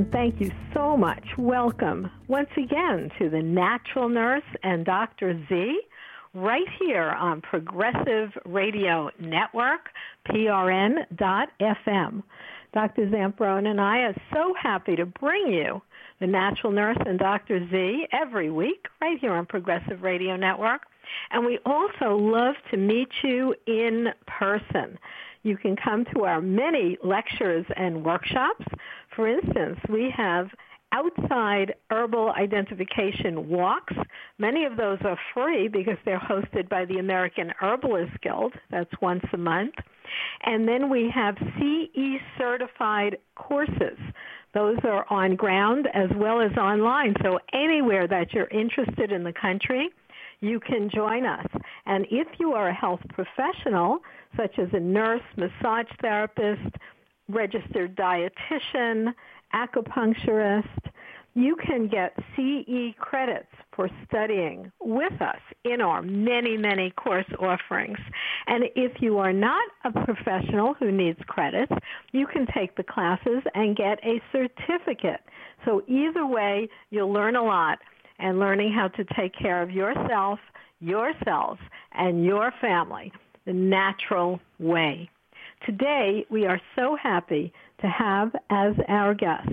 And thank you so much. Welcome once again to the Natural Nurse and Dr. Z, right here on Progressive Radio Network, PRN.FM. Dr. Zamperoni and I are so happy to bring you the Natural Nurse and Dr. Z every week, right here on Progressive Radio Network. And we also love to meet you in person. You can come to our many lectures and workshops. For instance, we have outside herbal identification walks. Many of those are free because they're hosted by the American Herbalist Guild. That's once a month. And then we have CE certified courses. Those are on ground as well as online. So anywhere that you're interested in the country, you can join us. And if you are a health professional, such as a nurse, massage therapist, registered dietitian, acupuncturist, you can get CE credits for studying with us in our many, many course offerings. And if you are not a professional who needs credits, you can take the classes and get a certificate. So either way, you'll learn a lot, and learning how to take care of yourself, yourselves, and your family the natural way. Today, we are so happy to have as our guest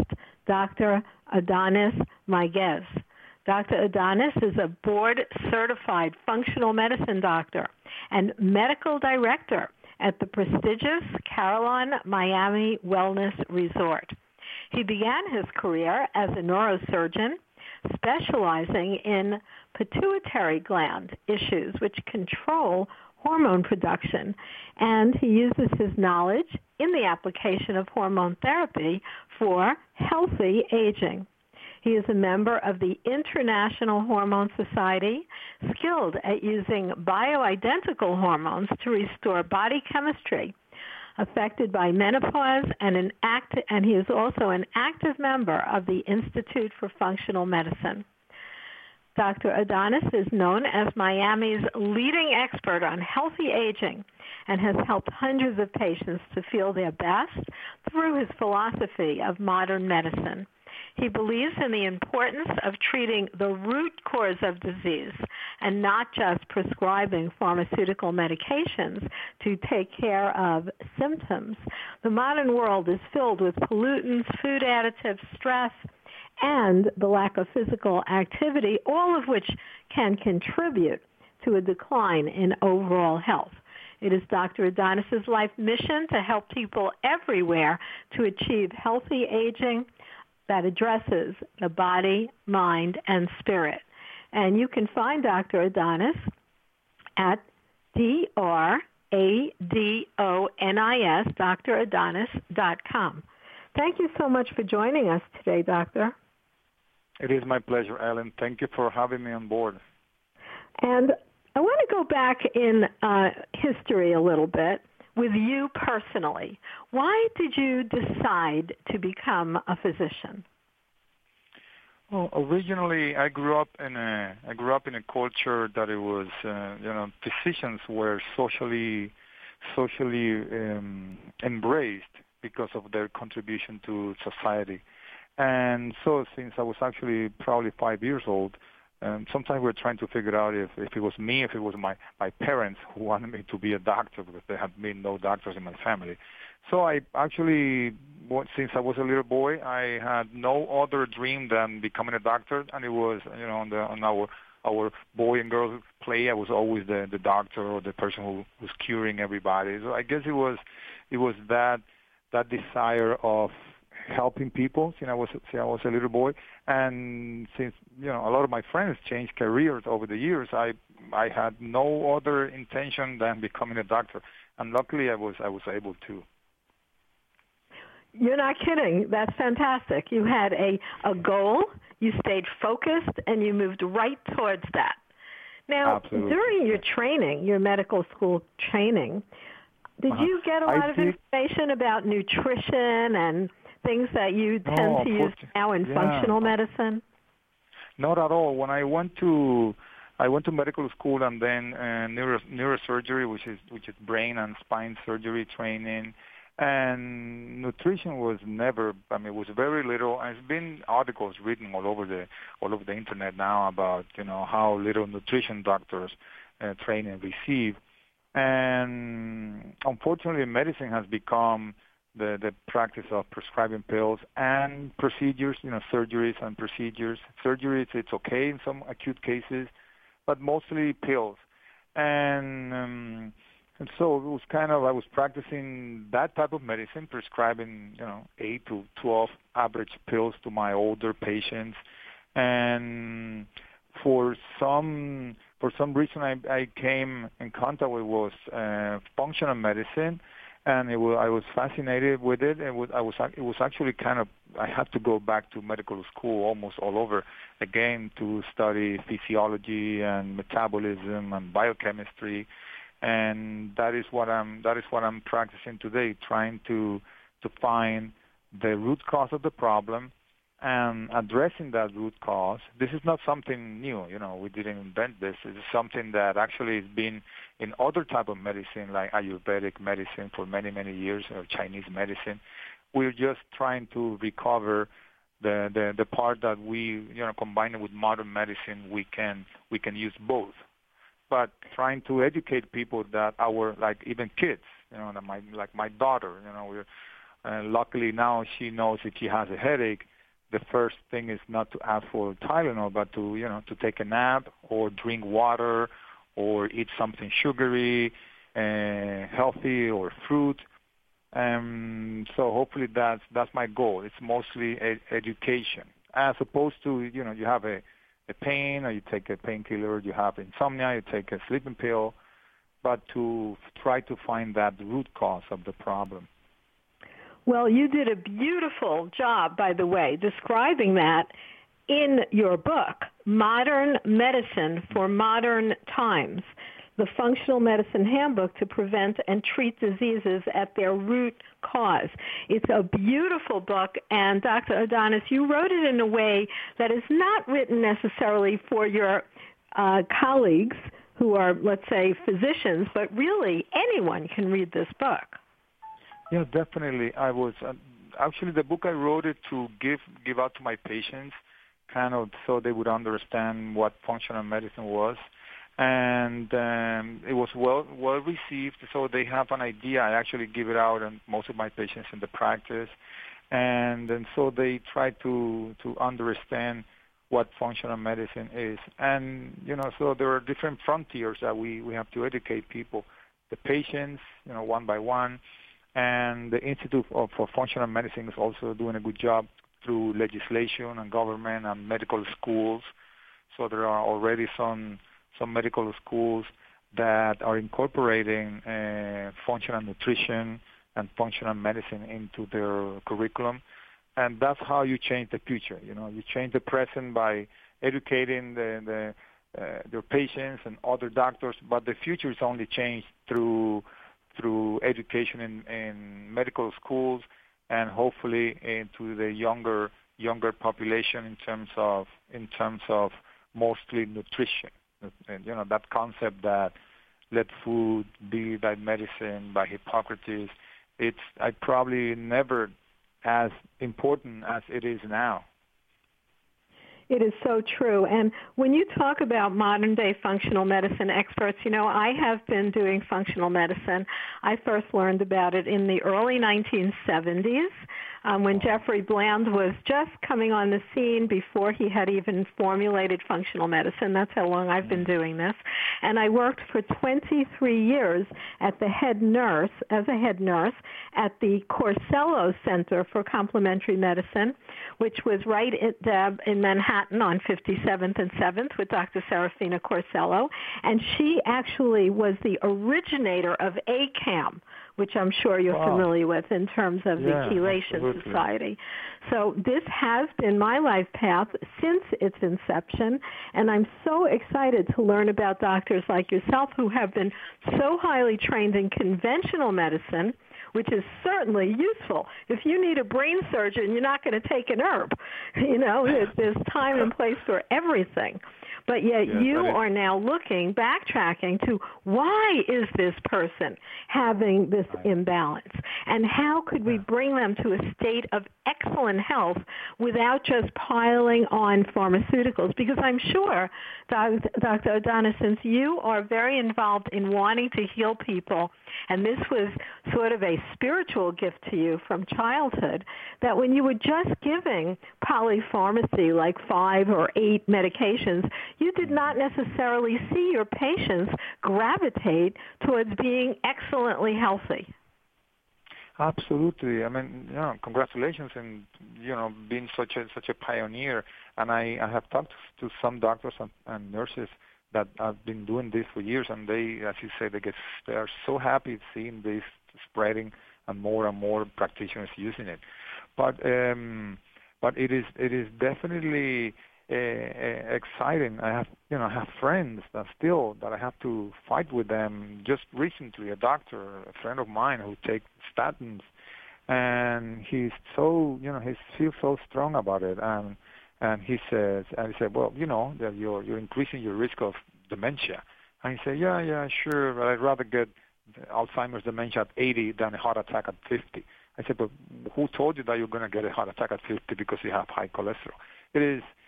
Dr. Adonis Maguez. Dr. Adonis is a board-certified functional medicine doctor and medical director at the prestigious Carillon Miami Wellness Resort. He began his career as a neurosurgeon, specializing in pituitary gland issues which control hormone production, and he uses his knowledge in the application of hormone therapy for healthy aging. He is a member of the International Hormone Society, skilled at using bioidentical hormones to restore body chemistry affected by menopause, and he is also an active member of the Institute for Functional Medicine. Dr. Adonis is known as Miami's leading expert on healthy aging and has helped hundreds of patients to feel their best through his philosophy of modern medicine. He believes in the importance of treating the root cause of disease and not just prescribing pharmaceutical medications to take care of symptoms. The modern world is filled with pollutants, food additives, stress, and the lack of physical activity, all of which can contribute to a decline in overall health. It is Dr. Adonis's life mission to help people everywhere to achieve healthy aging that addresses the body, mind, and spirit. And you can find Dr. Adonis at DRADONIS, dradonis.com. Thank you so much for joining us today, Doctor. It is my pleasure, Ellen. Thank you for having me on board. And I want to go back in history a little bit with you personally. Why did you decide to become a physician? Well, originally I grew up in a culture that it was physicians were socially embraced because of their contribution to society. And so since I was actually probably 5 years old, sometimes we were trying to figure out if it was me, if it was my parents who wanted me to be a doctor, because there had been no doctors in my family. So I actually, since I was a little boy, I had no other dream than becoming a doctor, and it was, on our boy and girl play, I was always the doctor or the person who was curing everybody. So I guess it was that desire of helping people since I was a little boy, and since a lot of my friends changed careers over the years, I had no other intention than becoming a doctor, and luckily I was able to. You're not kidding. That's fantastic. You had a goal, you stayed focused, and you moved right towards that. Now, Absolutely. During your training, your medical school training, did you get a lot of information about nutrition and things that you tend to use now in functional medicine? Not at all. When I went to medical school and then neurosurgery, which is brain and spine surgery training, And nutrition was never, it was very little. And there's been articles written all over the internet now about, how little nutrition doctors train and receive. And unfortunately, medicine has become the practice of prescribing pills and procedures, surgeries and procedures. Surgeries, it's okay in some acute cases, but mostly pills. And so it was I was practicing that type of medicine, prescribing, 8 to 12 average pills to my older patients. And for some reason, I came in contact with was functional medicine, and I was fascinated with it. It was actually I had to go back to medical school almost all over again to study physiology and metabolism and biochemistry. And that is what I'm practicing today, trying to find the root cause of the problem and addressing that root cause. This is not something new, we didn't invent this. It is something that actually has been in other type of medicine, like Ayurvedic medicine for many, many years, or Chinese medicine. We're just trying to recover the part that we, combine it with modern medicine, we can use both. But trying to educate people that even kids, like my daughter, luckily now she knows if she has a headache, the first thing is not to ask for Tylenol, but to take a nap or drink water or eat something sugary, healthy, or fruit. So hopefully that's my goal. It's mostly education, as opposed to you have a pain, or you take a painkiller, you have insomnia, you take a sleeping pill, but to try to find that root cause of the problem. Well, you did a beautiful job, by the way, describing that in your book, Modern Medicine for Modern Times, the Functional Medicine Handbook to Prevent and Treat Diseases at Their Root Cause. It's a beautiful book, and Dr. Adonis, you wrote it in a way that is not written necessarily for your colleagues who are, let's say, physicians, but really anyone can read this book. Yeah, definitely. I was actually, the book I wrote it to give out to my patients, so they would understand what functional medicine was. And it was well received, so they have an idea. I actually give it out on most of my patients in the practice, and so they try to understand what functional medicine is. And so there are different frontiers that we have to educate people, the patients, one by one. And the Institute for Functional Medicine is also doing a good job through legislation and government and medical schools. So there are already some medical schools that are incorporating functional nutrition and functional medicine into their curriculum. And that's how you change the future. You change the present by educating their patients and other doctors, but the future is only changed through education in medical schools, and hopefully into the younger population in terms of mostly nutrition. And, that concept that let food be thy medicine by Hippocrates, it's probably never as important as it is now. It is so true. And when you talk about modern-day functional medicine experts, I have been doing functional medicine. I first learned about it in the early 1970s when Jeffrey Bland was just coming on the scene before he had even formulated functional medicine. That's how long I've been doing this. And I worked for 23 years as a head nurse at the Corsello Center for Complementary Medicine, which was right in Manhattan on 57th and 7th with Dr. Serafina Corsello. And she actually was the originator of ACAM, which I'm sure you're familiar with in terms of the Chelation Society. So this has been my life path since its inception, and I'm so excited to learn about doctors like yourself who have been so highly trained in conventional medicine, which is certainly useful. If you need a brain surgeon, you're not going to take an herb. There's time and place for everything. But yet you are now looking, backtracking to why is this person having this imbalance? And how could we bring them to a state of excellent health without just piling on pharmaceuticals? Because I'm sure, Dr. O'Donnell, since you are very involved in wanting to heal people, and this was sort of a spiritual gift to you from childhood, that when you were just giving polypharmacy, like 5 or 8 medications, you did not necessarily see your patients gravitate towards being excellently healthy. Absolutely. I mean, congratulations and being such a pioneer. And I have talked to some doctors and nurses that have been doing this for years, and they, as you say, they are so happy seeing this spreading and more practitioners using it. But it is definitely exciting. I have friends that I have to fight with them. Just recently, a doctor, a friend of mine who takes statins, and he's so he feels so strong about it, and he said, well, that you're increasing your risk of dementia. And he said, yeah, sure, but I'd rather get Alzheimer's dementia at 80 than a heart attack at 50. I said, but who told you that you're going to get a heart attack at 50 because you have high cholesterol? It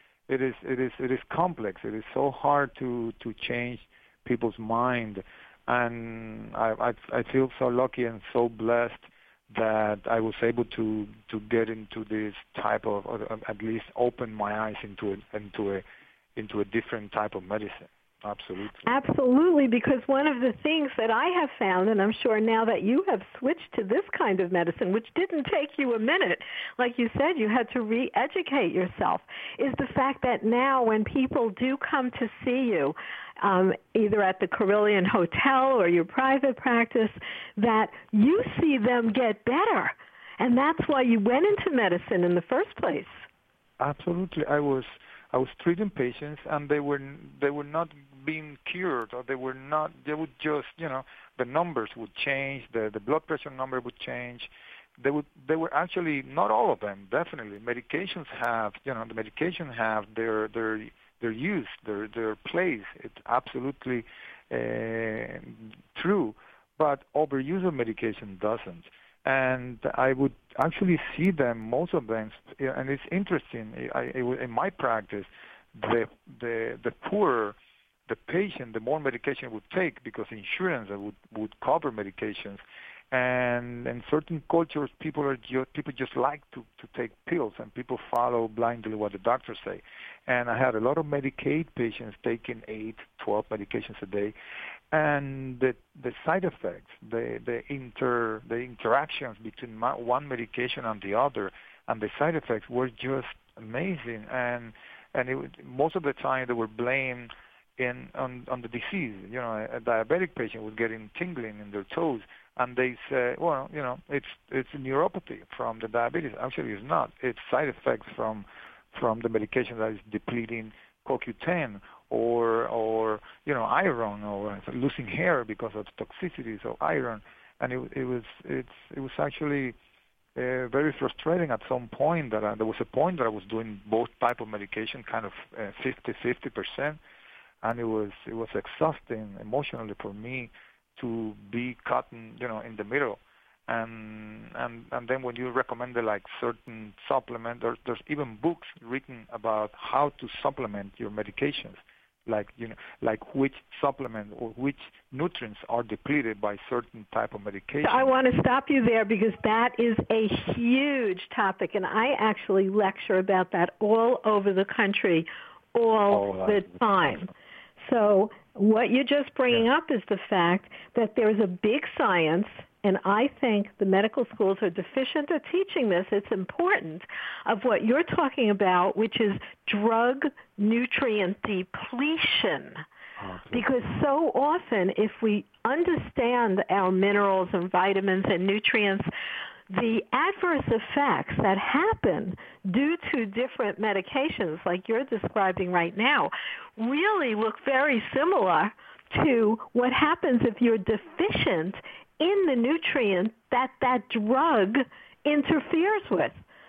is complex. It is so hard to change people's mind, and I feel so lucky and so blessed that I was able to get into this type of, or at least open my eyes into a different type of medicine. Absolutely. Absolutely, because one of the things that I have found, and I'm sure now that you have switched to this kind of medicine, which didn't take you a minute, like you said, you had to re-educate yourself, is the fact that now when people do come to see you, either at the Carillion Hotel or your private practice, that you see them get better. And that's why you went into medicine in the first place. Absolutely. I was treating patients, and they were not being cured, or they would just, the numbers would change, the blood pressure number would change. They were actually, not all of them, definitely. Medications have, the medication have their use, their place. It's absolutely true, but overuse of medication doesn't. And I would actually see them, most of them, and it's interesting. In my practice, the poorer the patient, the more medication would take, because insurance would cover medications. And in certain cultures, people just like to take pills, and people follow blindly what the doctors say. And I had a lot of Medicaid patients taking 8, 12 medications a day, and the side effects, the interactions between one medication and the other, and the side effects were just amazing. And most of the time they were blamed on the disease. A diabetic patient was getting tingling in their toes, and they say, well, it's a neuropathy from the diabetes. Actually, it's not. It's side effects from the medication that is depleting CoQ10 or iron, or losing hair because of toxicities of iron. And it was actually very frustrating at some point. That there was a point that I was doing both type of medication, kind of 50%, and it was exhausting emotionally for me to be caught in the middle. And then when you recommend like certain supplement, there's even books written about how to supplement your medications, like which supplement or which nutrients are depleted by certain type of medication. I want to stop you there, because that is a huge topic, and I actually lecture about that all over the country all the time. So what you're just bringing up is the fact that there's a big science, and I think the medical schools are deficient at teaching this. It's important, of what you're talking about, which is drug nutrient depletion. Because so often, if we understand our minerals and vitamins and nutrients, the adverse effects that happen due to different medications, like you're describing right now, really look very similar to what happens if you're deficient in the nutrient that drug interferes with.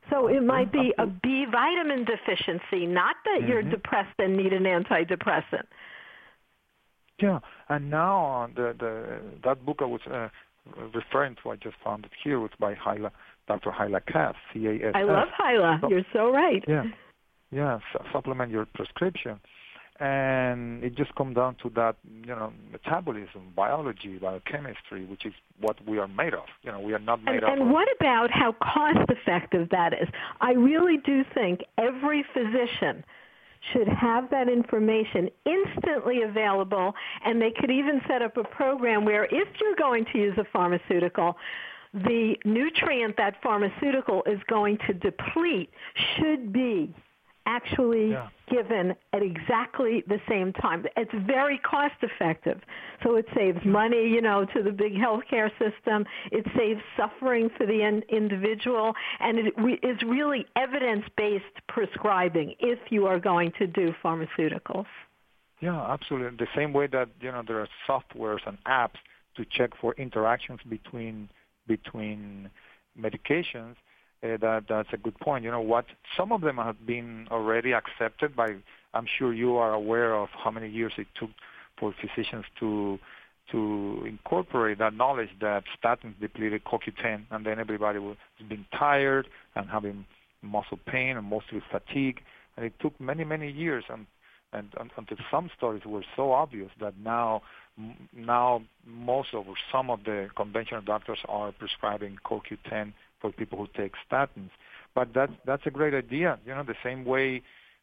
So it might be a B vitamin deficiency, not that you're depressed and need an antidepressant. Yeah, and now that book I was referring to, I just found it here, was by Dr. Hyla Cass, C-A-S-S. I love Hyla. You're so right. Yeah, supplement your prescription. And it just comes down to that, metabolism, biology, biochemistry, which is what we are made of. We are not made of. And what about how cost-effective that is? I really do think every physician should have that information instantly available, and they could even set up a program where if you're going to use a pharmaceutical, the nutrient that pharmaceutical is going to deplete should be actually given at exactly the same time. It's very cost effective. So it saves money, to the big healthcare system. It saves suffering for the individual. And it is really evidence-based prescribing if you are going to do pharmaceuticals. Yeah, absolutely. The same way that, there are softwares and apps to check for interactions between medications. That's a good point. Some of them have been already accepted by, I'm sure you are aware of how many years it took for physicians to incorporate that knowledge that statins depleted CoQ10, and then everybody was being tired and having muscle pain and mostly fatigue. And it took many, many years and until some studies were so obvious that now most of or some of the conventional doctors are prescribing CoQ10 for people who take statins. But that's a great idea. The same way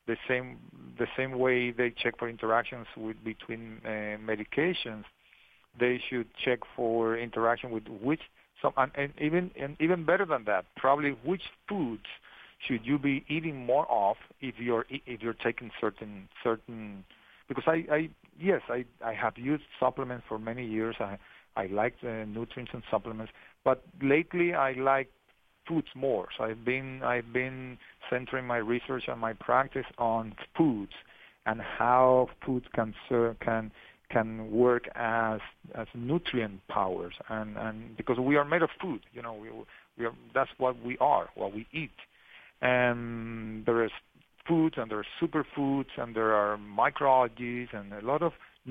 they check for interactions between medications, they should check for interaction with and even better than that, probably which foods should you be eating more of if you're taking certain because I have used supplements for many years. I like nutrients and supplements, but lately I like foods more. So I've been centering my research and my practice on foods and how foods can work as nutrient powers and because we are made of food, we are, that's what we are, what we eat. And there is foods and there are superfoods and there are microalgae and a lot of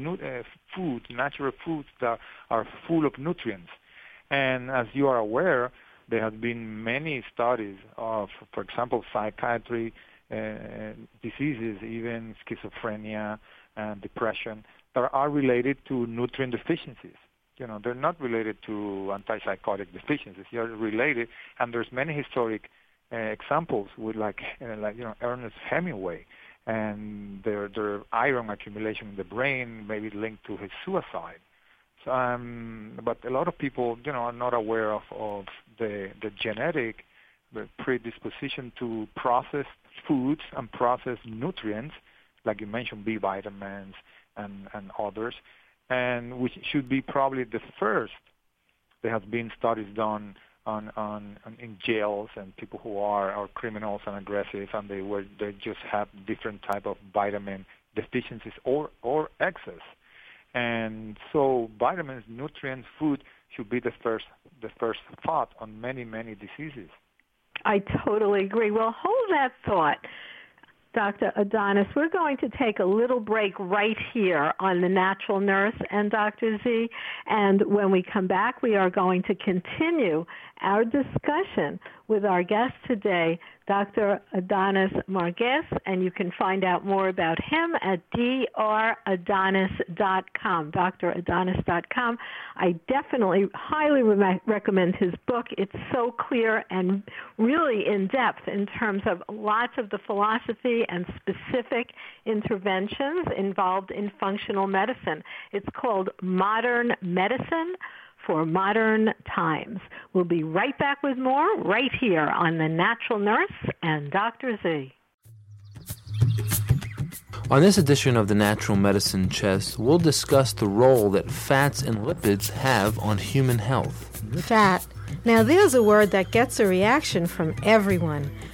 natural foods that are full of nutrients. And as you are aware, there have been many studies of, for example, psychiatry diseases, even schizophrenia and depression, that are related to nutrient deficiencies. They're not related to antipsychotic deficiencies. They're related, and there's many historic examples with like Ernest Hemingway and their iron accumulation in the brain, maybe linked to his suicide. But a lot of people, are not aware of the genetic predisposition to processed foods and processed nutrients, like you mentioned, B vitamins and others, and which should be probably the first. There have been studies done on in jails and people who are criminals and aggressive, and they just have different type of vitamin deficiencies or excess. And so vitamins, nutrients, food should be the first thought on many, many diseases. I totally agree. Well, hold that thought, Dr. Adonis. We're going to take a little break right here on The Natural Nurse and Dr. Z. And when we come back, we are going to continue our discussion with our guest today, Dr. Adonis Margues, and you can find out more about him at dradonis.com, dradonis.com. I definitely highly recommend his book. It's so clear and really in-depth in terms of lots of the philosophy and specific interventions involved in functional medicine. It's called Modern Medicine for Modern Times. We'll be right back with more right here on The Natural Nurse and Dr. Z. On this edition of The Natural Medicine Chest, we'll discuss the role that fats and lipids have on human health. Fat. Now there's a word that gets a reaction from everyone.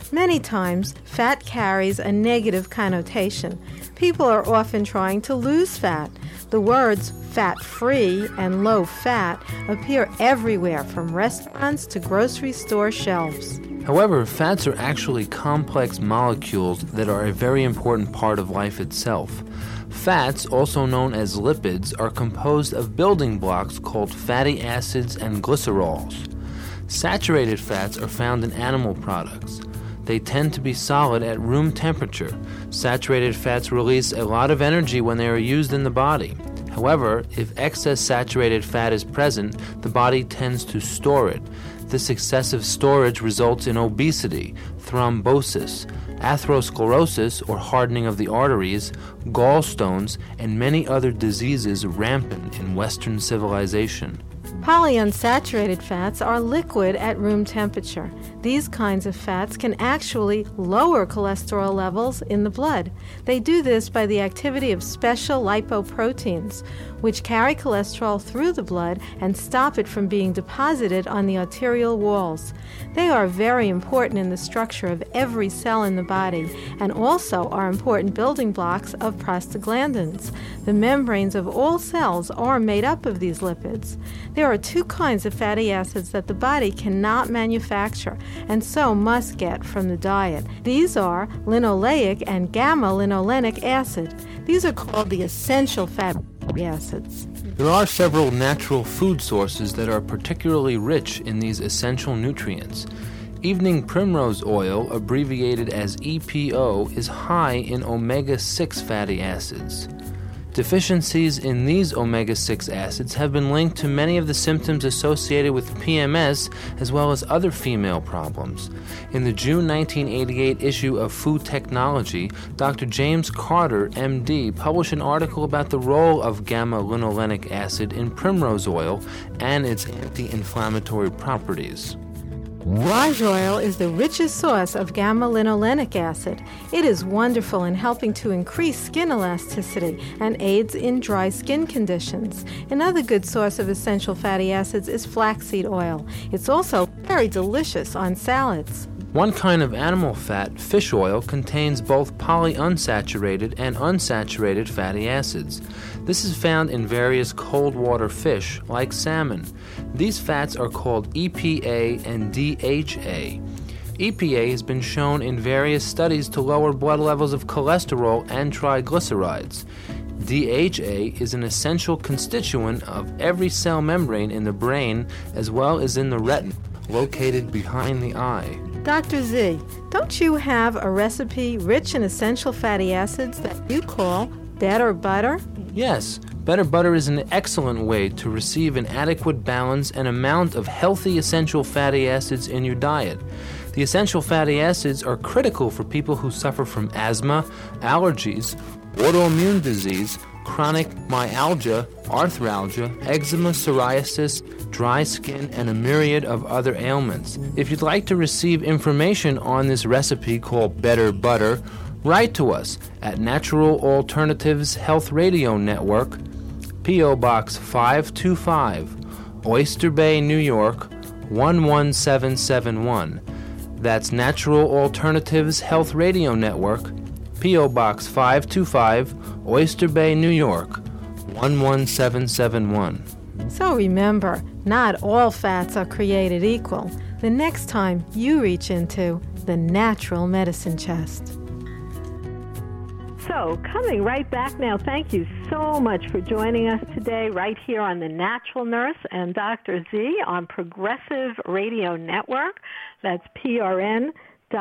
Many times, fat carries a negative connotation. People are often trying to lose fat. The words fat-free and low-fat appear everywhere, from restaurants to grocery store shelves. However, fats are actually complex molecules that are a very important part of life itself. Fats, also known as lipids, are composed of building blocks called fatty acids and glycerols. Saturated fats are found in animal products. They tend to be solid at room temperature. Saturated fats release a lot of energy when they are used in the body. However, if excess saturated fat is present, the body tends to store it. This excessive storage results in obesity, thrombosis, atherosclerosis or hardening of the arteries, gallstones, and many other diseases rampant in Western civilization. Polyunsaturated fats are liquid at room temperature. These kinds of fats can actually lower cholesterol levels in the blood. They do this by the activity of special lipoproteins, which carry cholesterol through the blood and stop it from being deposited on the arterial walls. They are very important in the structure of every cell in the body and also are important building blocks of prostaglandins. The membranes of all cells are made up of these lipids. There are two kinds of fatty acids that the body cannot manufacture and so must get from the diet. These are linoleic and gamma-linolenic acid. These are called the essential fatty acids. There are several natural food sources that are particularly rich in these essential nutrients. Evening primrose oil, abbreviated as EPO, is high in omega-6 fatty acids. Deficiencies in these omega-6 acids have been linked to many of the symptoms associated with PMS as well as other female problems. In the June 1988 issue of Food Technology, Dr. James Carter, MD, published an article about the role of gamma-linolenic acid in primrose oil and its anti-inflammatory properties. Lard oil is the richest source of gamma-linolenic acid. It is wonderful in helping to increase skin elasticity and aids in dry skin conditions. Another good source of essential fatty acids is flaxseed oil. It's also very delicious on salads. One kind of animal fat, fish oil, contains both polyunsaturated and unsaturated fatty acids. This is found in various cold water fish, like salmon. These fats are called EPA and DHA. EPA has been shown in various studies to lower blood levels of cholesterol and triglycerides. DHA is an essential constituent of every cell membrane in the brain as well as in the retina, located behind the eye. Dr. Z, don't you have a recipe rich in essential fatty acids that you call Better Butter? Yes, Better Butter is an excellent way to receive an adequate balance and amount of healthy essential fatty acids in your diet. The essential fatty acids are critical for people who suffer from asthma, allergies, autoimmune disease, chronic myalgia, arthralgia, eczema, psoriasis, dry skin, and a myriad of other ailments. If you'd like to receive information on this recipe called Better Butter, write to us at Natural Alternatives Health Radio Network, P.O. Box 525, Oyster Bay, New York, 11771. That's Natural Alternatives Health Radio Network, P.O. Box 525, Oyster Bay, New York, 11771. So remember, not all fats are created equal. The next time you reach into the natural medicine chest. So, coming right back now, thank you so much for joining us today right here on The Natural Nurse and Dr. Z on Progressive Radio Network. That's PRN.FM.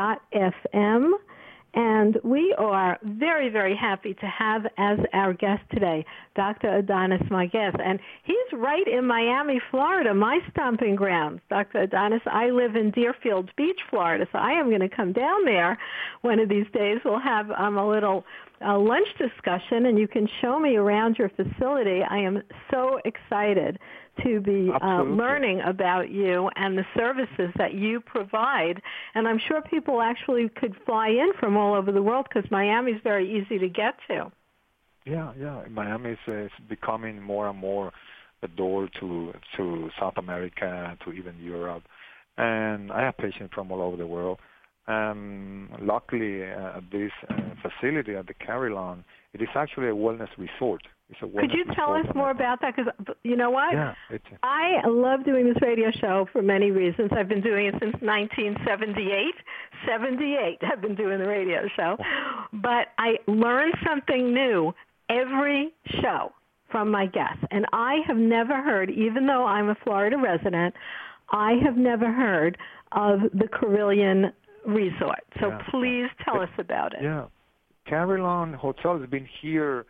And we are very, very happy to have as our guest today Dr. Adonis, my guest. And he's right in Miami, Florida, my stomping grounds. Dr. Adonis, I live in Deerfield Beach, Florida, so I am going to come down there one of these days. We'll have a little lunch discussion, and you can show me around your facility. I am so excited to be learning about you and the services that you provide. And I'm sure people actually could fly in from all over the world because Miami is very easy to get to. Yeah. Miami is becoming more and more a door to South America, to even Europe. And I have patients from all over the world. Luckily, at this facility at the Carillon, it is actually a wellness resort. It's a wellness Could you tell us more about that? Because you know what? Yeah, I love doing this radio show for many reasons. I've been doing it since 1978. 78, I've been doing the radio show. But I learn something new every show from my guests. And I have never heard, even though I'm a Florida resident, I have never heard of the Carillon Resort. So please tell us about it. Yeah. Carillon Hotel has been here,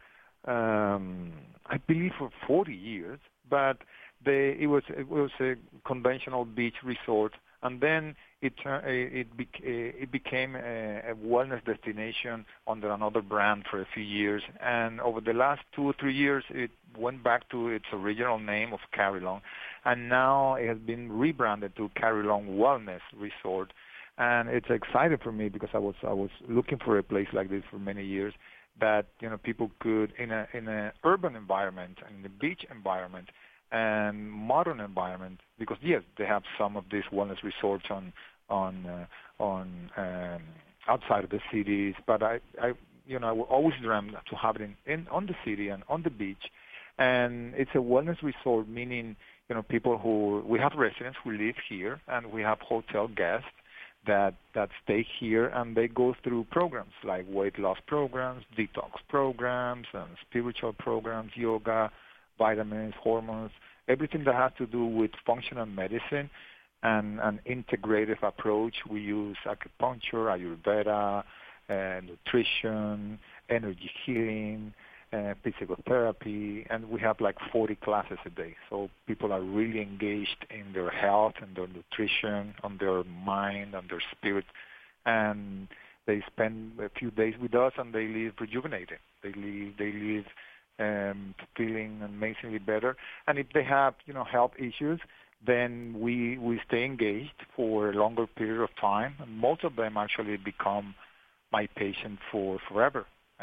I believe, for 40 years, but it was a conventional beach resort, and then it became a wellness destination under another brand for a few years, and over the last 2 or 3 years, it went back to its original name of Carillon, and now it has been rebranded to Carillon Wellness Resort. And it's exciting for me because I was looking for a place like this for many years that people could in a urban environment, in the beach environment, and modern environment. Because yes, they have some of these wellness resorts on outside of the cities, but I always dreamed to have it on the city and on the beach. And it's a wellness resort, meaning people we have residents who live here, and we have hotel guests that stay here, and they go through programs like weight loss programs, detox programs, and spiritual programs, yoga, vitamins, hormones, everything that has to do with functional medicine and an integrative approach. We use acupuncture, Ayurveda, nutrition, energy healing, physical therapy, and we have like 40 classes a day. So people are really engaged in their health and their nutrition, on their mind, and their spirit, and they spend a few days with us, and they leave rejuvenated. They leave feeling amazingly better. And if they have health issues, then we stay engaged for a longer period of time, and most of them actually become my patient for forever.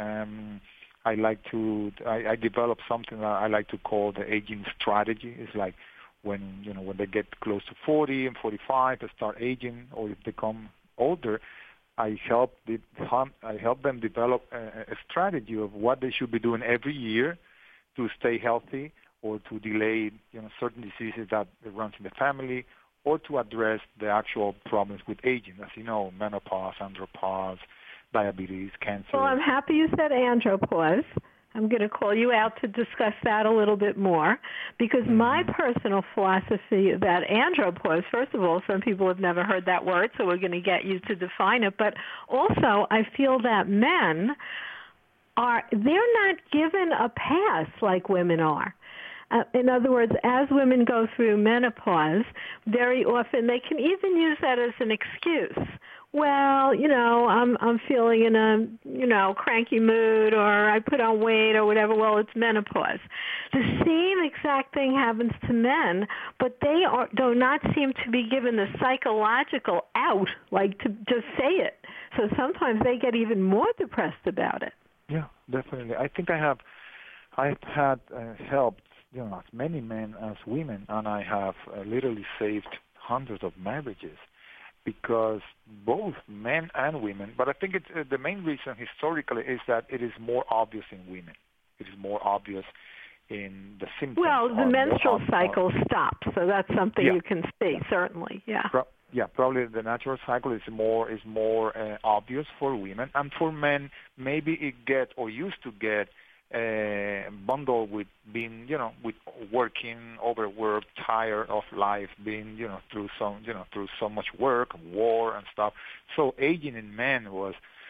I developed something that I like to call the aging strategy. It's like when they get close to 40 and 45, they start aging, or if they become older, I help them develop a strategy of what they should be doing every year to stay healthy, or to delay certain diseases that runs in the family, or to address the actual problems with aging. As you know, menopause, andropause, diabetes, cancer. Well, I'm happy you said andropause. I'm going to call you out to discuss that a little bit more, because my personal philosophy about andropause, first of all, some people have never heard that word, so we're going to get you to define it, but also I feel that men they're not given a pass like women are. In other words, as women go through menopause, very often they can even use that as an excuse. Well, I'm feeling in a, cranky mood, or I put on weight or whatever. Well, it's menopause. The same exact thing happens to men, but they do not seem to be given the psychological out, like to just say it. So sometimes they get even more depressed about it. Yeah, definitely. I think I've had helped as many men as women, and I have literally saved hundreds of marriages, because both men and women, but I think it's the main reason historically is that it is more obvious in women. It is more obvious in the symptoms. Well, the menstrual cycle stops, so that's something you can see, certainly, yeah. Probably the natural cycle is more obvious for women, and for men, maybe it used to get bundled with being, with working, overworked, tired of life, being, through so much work, war and stuff. So aging in men was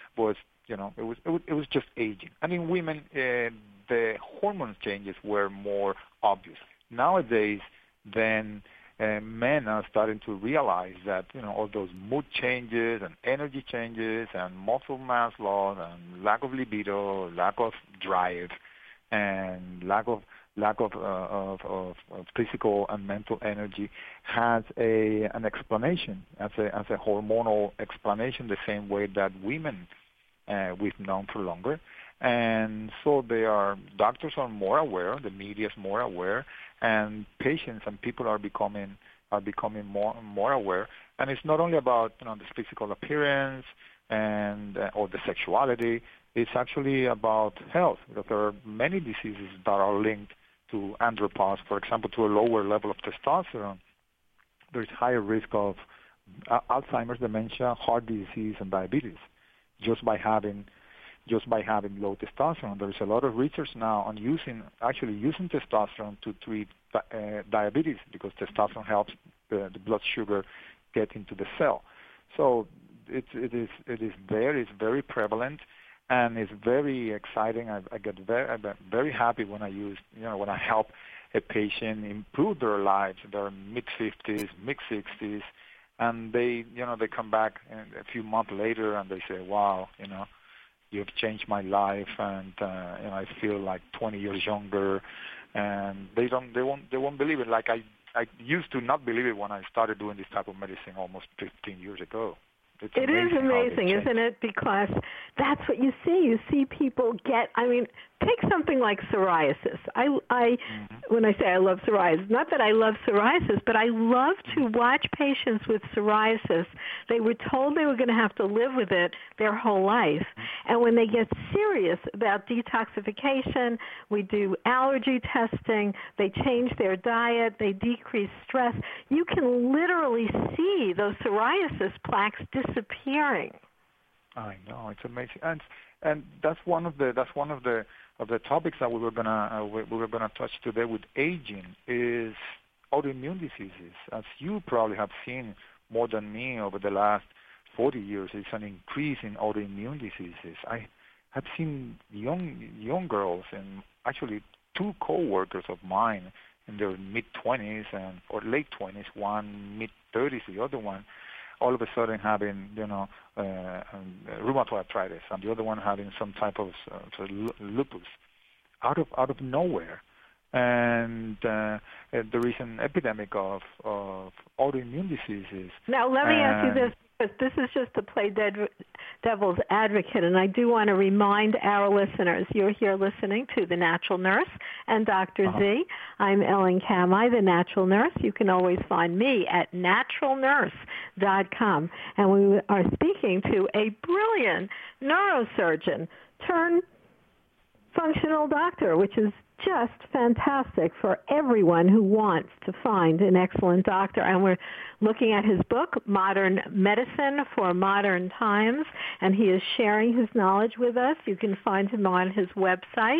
it was just aging, and in women the hormone changes were more obvious. Nowadays, then men are starting to realize that all those mood changes and energy changes and muscle mass loss and lack of libido, lack of drive, and lack of physical and mental energy has an explanation, as a hormonal explanation, the same way that women we've known for longer. And so doctors are more aware, the media is more aware, and patients and people are becoming are becoming more aware. And it's not only about the physical appearance and or the sexuality. It's actually about health. That there are many diseases that are linked to andropause. For example, to a lower level of testosterone, there's higher risk of Alzheimer's, dementia, heart disease, and diabetes just by having low testosterone. There is a lot of research now on using testosterone to treat diabetes, because testosterone helps the blood sugar get into the cell. So it is there. It's very prevalent, and it's very exciting. I'm very happy when I when I help a patient improve their lives. They're mid-50s, mid-60s, and they come back a few months later and they say, "Wow, you've changed my life, and I feel like 20 years younger." And they won't believe it. Like I used to not believe it when I started doing this type of medicine almost 15 years ago. It is amazing, isn't it? Because that's what you see. You see people take something like psoriasis. When I say I love psoriasis, not that I love psoriasis, but I love to watch patients with psoriasis. They were told they were going to have to live with it their whole life. And when they get serious about detoxification, we do allergy testing, they change their diet, they decrease stress. You can literally see those psoriasis plaques disappearing. I know, it's amazing, and that's one of the topics that we were gonna touch today with aging is autoimmune diseases. As you probably have seen more than me over the last 40 years, it's an increase in autoimmune diseases. I have seen young girls, and actually 2 co-workers of mine in their mid-20s or late 20s, one mid-30s, the other one all of a sudden having, rheumatoid arthritis, and the other one having some type of lupus, out of nowhere. And there is an epidemic of autoimmune diseases. Now, let me ask you this, because this is just to play devil's advocate, and I do want to remind our listeners, you're here listening to The Natural Nurse and Dr. Z. I'm Ellen Kamhi, The Natural Nurse. You can always find me at naturalnurse.com. And we are speaking to a brilliant neurosurgeon turned functional doctor, which is just fantastic for everyone who wants to find an excellent doctor. And we're looking at his book, Modern Medicine for Modern Times, and he is sharing his knowledge with us. You can find him on his website,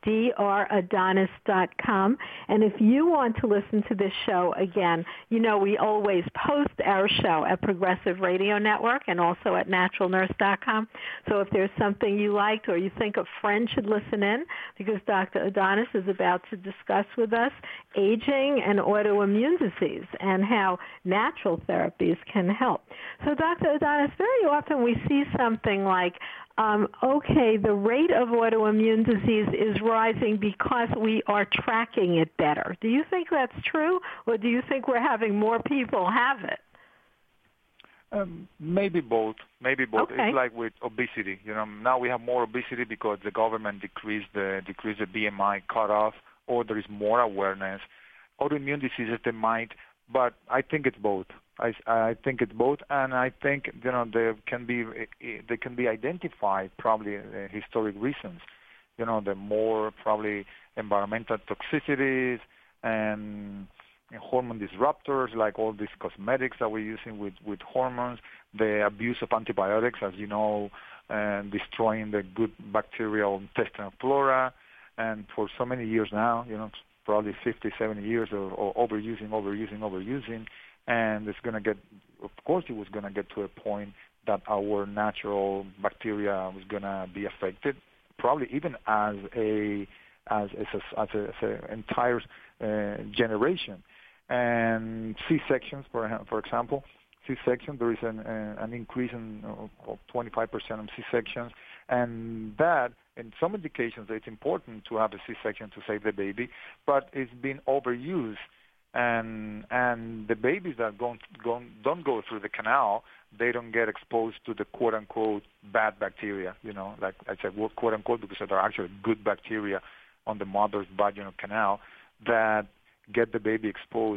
dradonis.com. And if you want to listen to this show again, we always post our show at Progressive Radio Network and also at naturalnurse.com. So if there's something you liked or you think a friend should listen in, because Dr. Adonis is about to discuss with us aging and autoimmune disease and how natural therapies can help. So Dr. Adonis, very often we see something like, the rate of autoimmune disease is rising because we are tracking it better. Do you think that's true, or do you think we're having more people have it? Maybe both. Okay. It's like with obesity. Now we have more obesity because the government decreased the BMI cutoff, or there is more awareness. Autoimmune diseases, they might, but I think it's both. I think it's both, and I think they can be identified probably historic reasons. The more probably environmental toxicities and hormone disruptors, like all these cosmetics that we're using with hormones, the abuse of antibiotics, as you know, and destroying the good bacterial intestinal flora, and for so many years now, probably 50, 70 years of overusing. And it was going to get to a point that our natural bacteria was going to be affected, probably even as an entire generation. And C-sections, for example, C-section, there is an increase of 25% on C-sections, and that in some indications it's important to have a C-section to save the baby, but it's been overused. And the babies that don't go through the canal, they don't get exposed to the quote-unquote bad bacteria, like I said, quote-unquote, because there are actually good bacteria on the mother's vaginal canal that get the baby exposed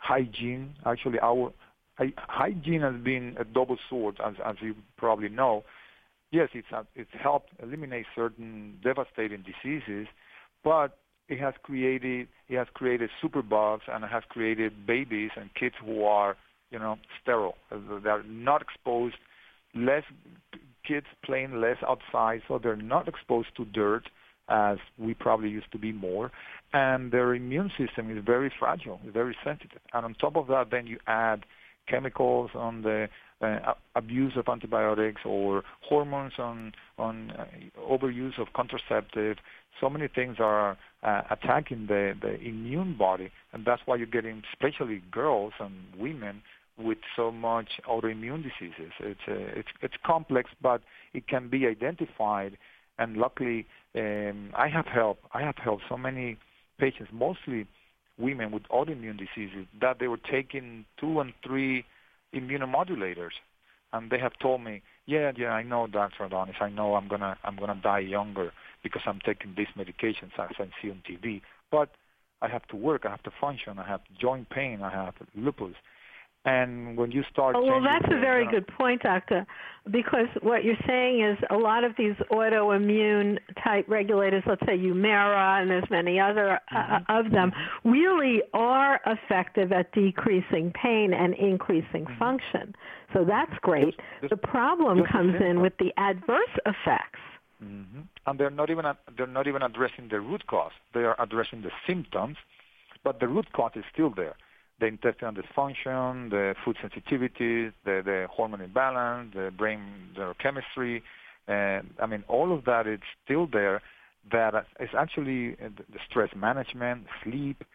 hygiene. Actually, our hygiene has been a double sword, as you probably know. Yes, it's helped eliminate certain devastating diseases, but it has created superbugs, and it has created babies and kids who are, sterile. They're not exposed. Less kids playing less outside, so they're not exposed to dirt as we probably used to be more, and their immune system is very fragile, very sensitive. And on top of that, then you add chemicals on the abuse of antibiotics or hormones on overuse of contraceptive. So many things are attacking the immune body, and that's why you're getting, especially girls and women, with so much autoimmune diseases. It's complex, but it can be identified. And luckily, I have helped so many patients, mostly women with autoimmune diseases, that they were taking 2 and 3 immunomodulators, and they have told me, yeah, I know, Dr. Adonis, I know I'm gonna die younger because I'm taking these medications as I see on TV, but I have to work, I have to function, I have joint pain, I have lupus. And when you start that's a very good point, Doctor, because what you're saying is a lot of these autoimmune type regulators, let's say Humira, and there's many other of them, really are effective at decreasing pain and increasing function. So that's great. The problem comes in with the adverse effects. And they're not even addressing the root cause. They are addressing the symptoms, but the root cause is still there. The intestinal dysfunction, the food sensitivity, the hormone imbalance, the brain neurochemistry, all of that is still there. That is actually the stress management, sleep,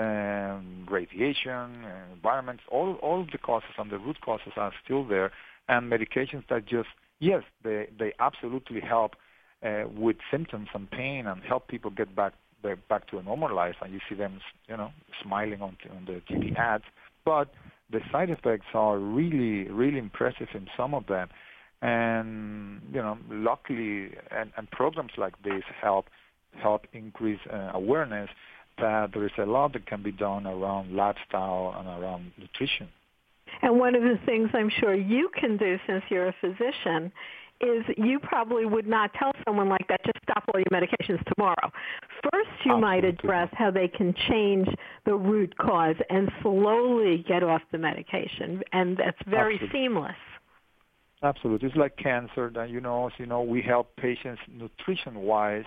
radiation, environments, all of the causes and the root causes are still there. And medications that they absolutely help with symptoms and pain and help people get back to a normal life, and you see them, smiling on the TV ads. But the side effects are really, really impressive in some of them. And, luckily, and programs like this help increase awareness that there is a lot that can be done around lifestyle and around nutrition. And one of the things I'm sure you can do, since you're a physician, is you probably would not tell someone like that, just stop all your medications tomorrow. First, you might address how they can change the root cause and slowly get off the medication, and that's very seamless. Absolutely. It's like cancer. That, we help patients nutrient-wise,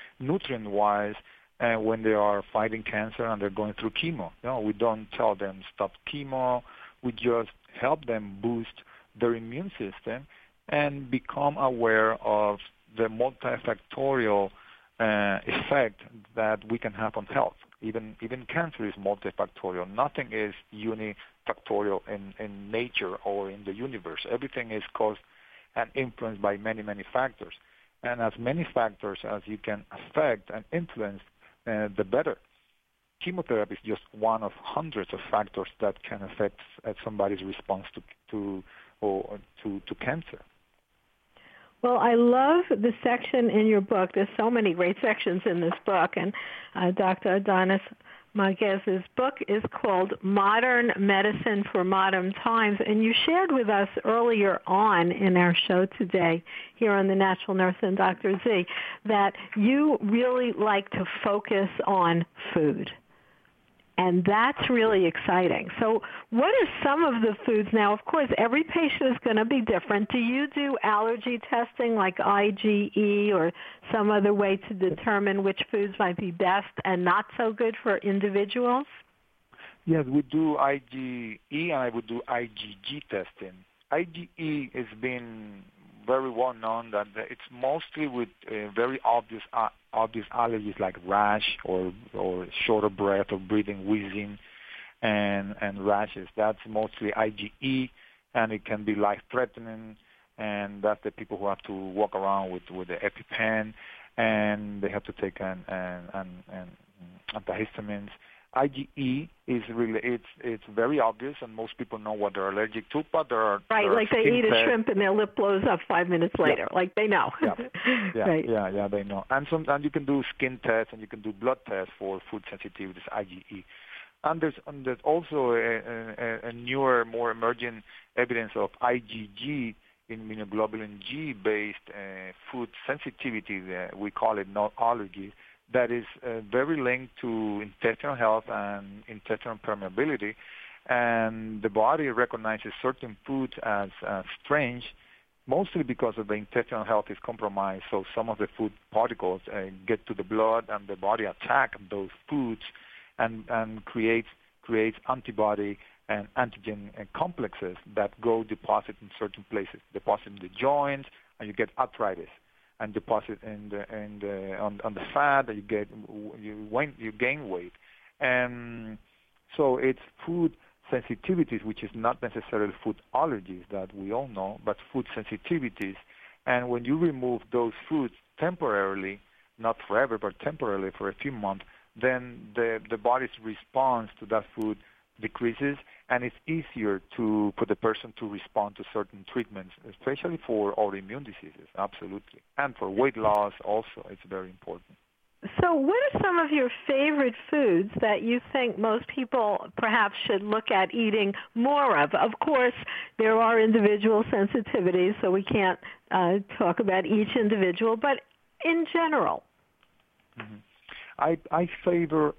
when they are fighting cancer and they're going through chemo. We don't tell them stop chemo. We just help them boost their immune system and become aware of the multifactorial effect that we can have on health. Even cancer is multifactorial. Nothing is unifactorial in nature or in the universe. Everything is caused and influenced by many, many factors. And as many factors as you can affect and influence, the better. Chemotherapy is just one of hundreds of factors that can affect somebody's response to cancer. Well, I love the section in your book. There's so many great sections in this book, and Dr. Adonis Marguez's book is called Modern Medicine for Modern Times, and you shared with us earlier on in our show today here on The Natural Nurse and Dr. Z that you really like to focus on food. And that's really exciting. So what are some of the foods? Now, of course, every patient is going to be different. Do you do allergy testing like IgE or some other way to determine which foods might be best and not so good for individuals? Yes, we do IgE and I would do IgG testing. IgE has been very well known that it's mostly with very obvious allergies like rash or short of breath or breathing, wheezing, and rashes. That's mostly IgE, and it can be life-threatening, and that's the people who have to walk around with the EpiPen, and they have to take an antihistamines. IgE is really it's very obvious, and most people know what they're allergic to, but there are like they eat a shrimp and their lip blows up 5 minutes later, like they know. Right. They know. And you can do skin tests and you can do blood tests for food sensitivities, IgE. there's also a newer, more emerging evidence of IgG, immunoglobulin G-based food sensitivity, we call it not allergies, that is very linked to intestinal health and intestinal permeability. And the body recognizes certain foods as strange, mostly because of the intestinal health is compromised. So some of the food particles get to the blood, and the body attack those foods and creates antibody and antigen complexes that go deposit in certain places, deposit in the joints, and you get arthritis, and deposit on the fat, and you gain weight. And so it's food sensitivities, which is not necessarily food allergies that we all know, but food sensitivities. And when you remove those foods temporarily, not forever, but temporarily for a few months, then the body's response to that food decreases, and it's easier for the person to respond to certain treatments, especially for autoimmune diseases, absolutely. And for weight loss also, it's very important. So what are some of your favorite foods that you think most people perhaps should look at eating more of? Of course, there are individual sensitivities, so we can't talk about each individual, but in general. Mm-hmm. I favor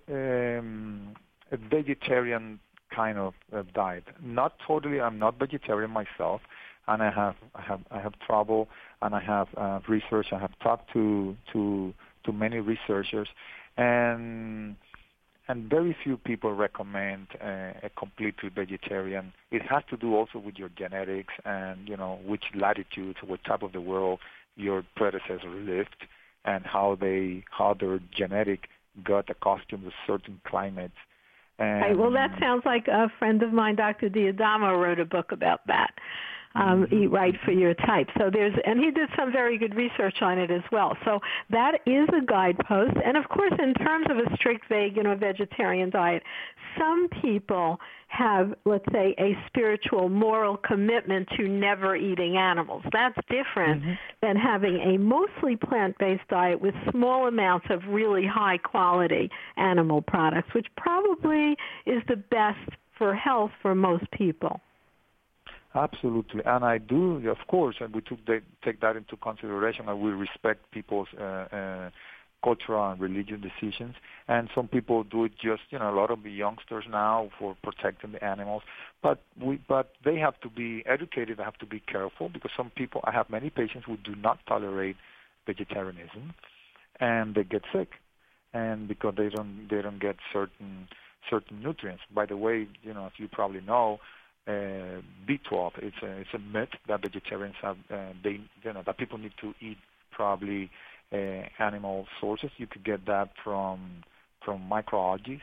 a vegetarian kind of diet. Not totally. I'm not vegetarian myself, and I have trouble, and I have research. I have talked to many researchers, and very few people recommend a completely vegetarian. It has to do also with your genetics and which latitudes, what type of the world your predecessors lived, and how their genetic got accustomed to certain climates. Right. Well, that sounds like a friend of mine, Dr. D'Adamo, wrote a book about that. Eat right for your type. So and he did some very good research on it as well. So that is a guidepost. And of course, in terms of a strict vegan or vegetarian diet, some people have, let's say, a spiritual, moral commitment to never eating animals. That's different than having a mostly plant-based diet with small amounts of really high-quality animal products, which probably is the best for health for most people. Absolutely, and I do, of course, and we take that into consideration, and we respect people's cultural and religious decisions. And some people do it just, a lot of the youngsters now for protecting the animals. But they have to be educated, they have to be careful, because some people, I have many patients who do not tolerate vegetarianism, and they get sick, and because they don't get certain nutrients. By the way, as you probably know, B12. It's a myth that vegetarians have. That people need to eat probably animal sources. You could get that from microalgae,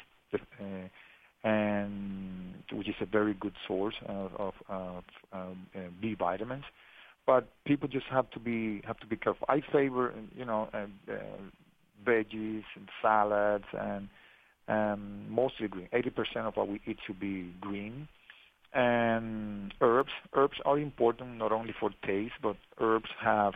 and which is a very good source of B vitamins. But people just have to be careful. I favor veggies and salads and mostly green. 80% of what we eat should be green. And herbs are important not only for taste, but herbs have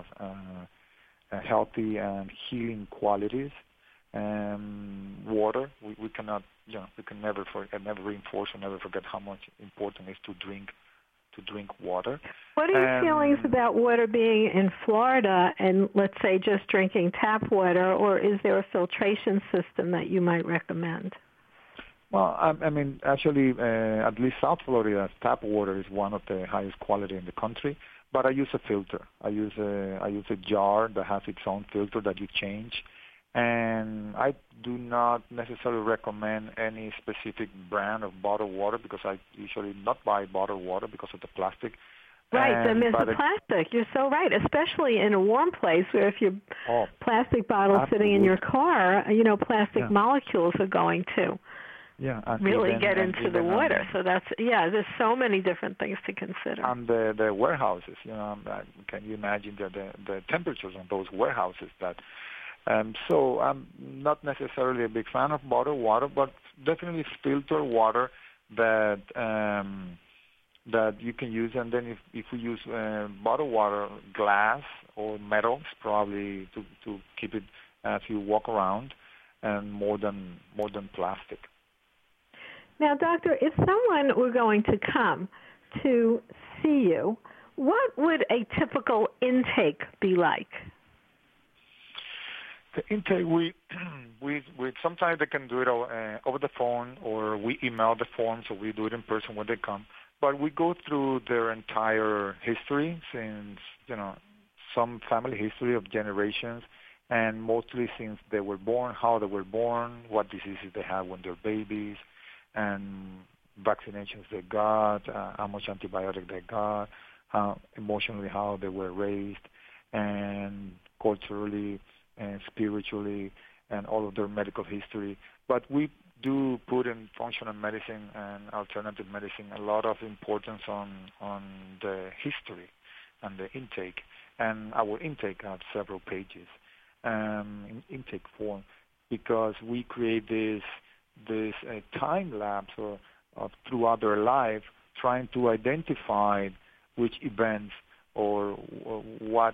healthy and healing qualities. Water, we cannot, we can never reinforce or never forget how much important it is to drink water. What are your feelings about water being in Florida and, let's say, just drinking tap water, or is there a filtration system that you might recommend? Well, I mean, actually, at least South Florida's tap water is one of the highest quality in the country. But I use a filter. I use a jar that has its own filter that you change, and I do not necessarily recommend any specific brand of bottled water because I usually not buy bottled water because of the plastic. Right, the plastic. You're so right, especially in a warm place where if your plastic bottle sitting in your car, plastic molecules are going to. Yeah, really get into the water. So there's so many different things to consider. And the warehouses, can you imagine the temperatures on those warehouses? So I'm not necessarily a big fan of bottled water, but definitely filter water that you can use. And then if we use bottled water, glass or metals, probably to keep it as you walk around, and more than plastic. Now, doctor, if someone were going to come to see you, what would a typical intake be like? The intake, we sometimes they can do it over the phone, or we email the form, so we do it in person when they come. But we go through their entire history, since some family history of generations, and mostly since they were born, how they were born, what diseases they had when they're babies, and vaccinations they got, how much antibiotic they got, how emotionally how they were raised, and culturally and spiritually, and all of their medical history. But we do put in functional medicine and alternative medicine a lot of importance on the history and the intake. And our intake has several pages in intake form, because we create this time lapse of throughout their life, trying to identify which events or what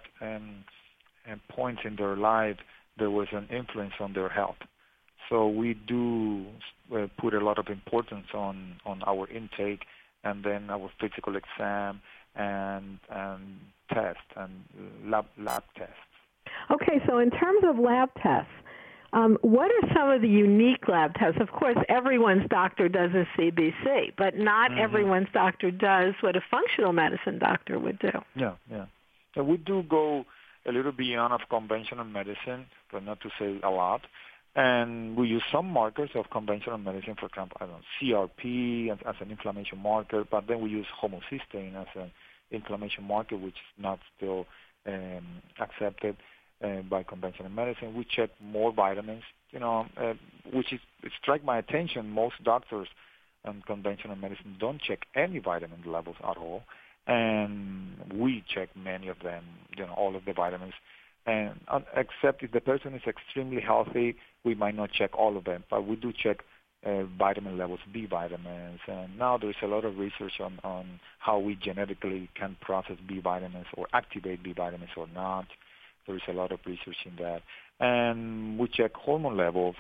points in their life there was an influence on their health. So we do put a lot of importance on our intake, and then our physical exam and tests and lab tests. Okay, so in terms of lab tests, what are some of the unique lab tests? Of course, everyone's doctor does a CBC, but not everyone's doctor does what a functional medicine doctor would do. Yeah. So we do go a little beyond of conventional medicine, but not to say a lot. And we use some markers of conventional medicine, for example, CRP as an inflammation marker, but then we use homocysteine as an inflammation marker, which is not still accepted by conventional medicine. We check more vitamins, which strike my attention. Most doctors in conventional medicine don't check any vitamin levels at all, and we check many of them, all of the vitamins. And except if the person is extremely healthy, we might not check all of them, but we do check vitamin levels, B vitamins. And now there's a lot of research on how we genetically can process B vitamins or activate B vitamins or not. There is a lot of research in that. And we check hormone levels,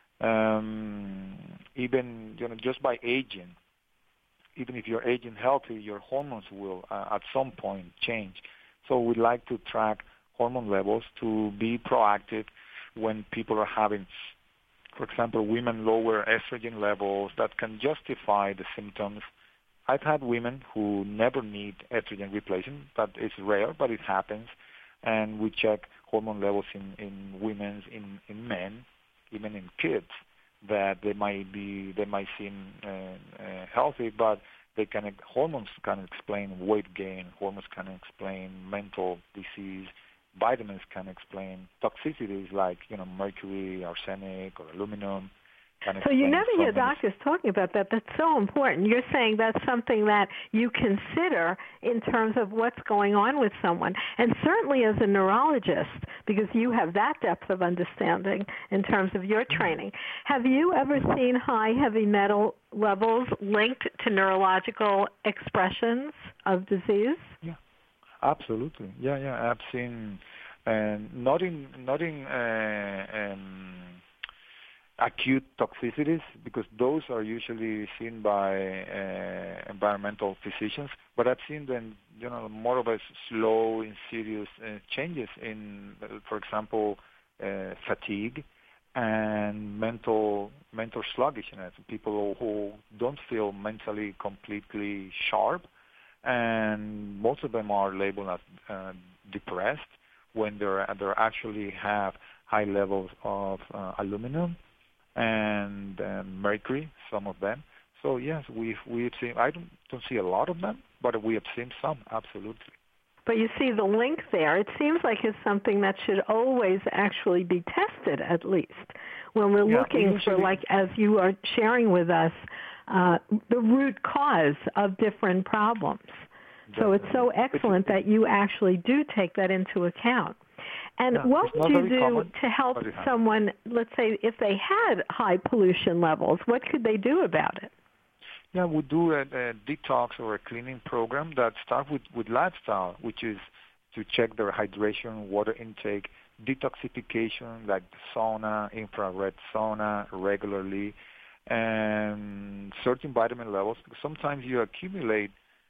even just by aging. Even if you're aging healthy, your hormones will at some point change. So we like to track hormone levels to be proactive when people are having, for example, women lower estrogen levels that can justify the symptoms. I've had women who never need estrogen replacement, but it's rare, but it happens. And we check hormone levels in women, in men, even in kids, that they might seem healthy, but hormones can explain weight gain, hormones can explain mental disease, vitamins can explain toxicities like mercury, arsenic, or aluminum. So you never hear doctors talking about that. That's so important. You're saying that's something that you consider in terms of what's going on with someone. And certainly as a neurologist, because you have that depth of understanding in terms of your training, have you ever seen high heavy metal levels linked to neurological expressions of disease? Yeah, absolutely. Yeah. I've seen, not in acute toxicities, because those are usually seen by environmental physicians, but I've seen them, more of a slow, insidious changes in, for example, fatigue and mental sluggishness. People who don't feel mentally completely sharp, and most of them are labeled as depressed when they actually have high levels of aluminum and mercury, some of them. So yes, we've seen. I don't see a lot of them, but we have seen some, absolutely. But you see the link there. It seems like it's something that should always actually be tested, at least when we're looking for, like as you are sharing with us, the root cause of different problems. So it's so excellent that you actually do take that into account. And what would you do to help someone, let's say, if they had high pollution levels, what could they do about it? Yeah, we do a detox or a cleaning program that starts with lifestyle, which is to check their hydration, water intake, detoxification like the sauna, infrared sauna regularly, and certain vitamin levels. Sometimes you accumulate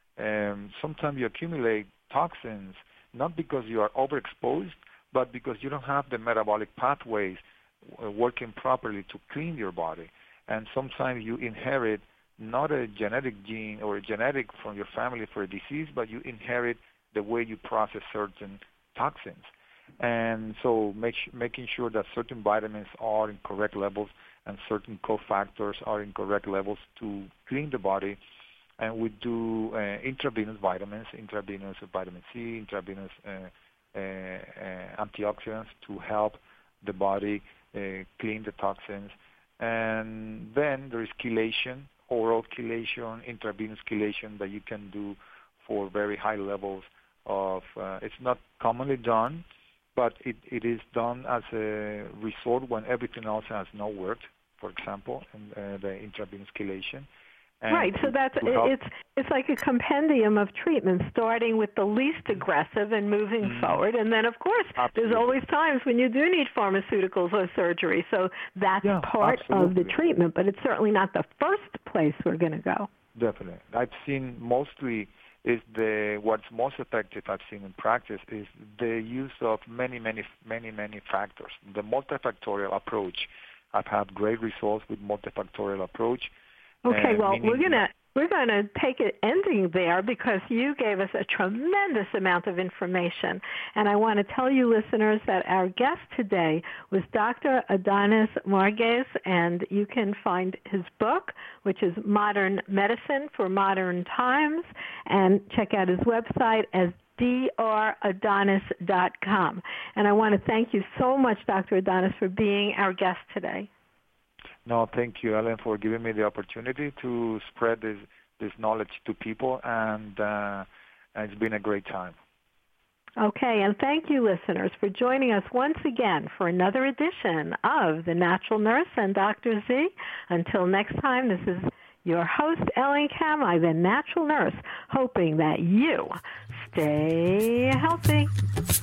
toxins, not because you are overexposed, but because you don't have the metabolic pathways working properly to clean your body. And sometimes you inherit not a genetic gene or a genetic from your family for a disease, but you inherit the way you process certain toxins. And so making sure that certain vitamins are in correct levels and certain cofactors are in correct levels to clean the body. And we do intravenous vitamins, intravenous vitamin C, intravenous antioxidants to help the body clean the toxins. And then there is chelation, oral chelation, intravenous chelation that you can do for very high levels of, it's not commonly done, but it is done as a resort when everything else has not worked, for example, in the intravenous chelation. Right, so that's it's like a compendium of treatments, starting with the least aggressive and moving forward. And then, of course, there's always times when you do need pharmaceuticals or surgery. So that's part of the treatment, but it's certainly not the first place we're going to go. Definitely. I've seen mostly what's most effective I've seen in practice is the use of many factors. The multifactorial approach. I've had great results with multifactorial approach. Okay, well, we're gonna take it ending there because you gave us a tremendous amount of information, and I want to tell you, listeners, that our guest today was Dr. Adonis Margues, and you can find his book, which is Modern Medicine for Modern Times, and check out his website as dradonis.com. And I want to thank you so much, Dr. Adonis, for being our guest today. No, thank you, Ellen, for giving me the opportunity to spread this knowledge to people, and it's been a great time. Okay, and thank you, listeners, for joining us once again for another edition of The Natural Nurse and Dr. Z. Until next time, this is your host, Ellen Kamhi, the Natural Nurse, hoping that you stay healthy.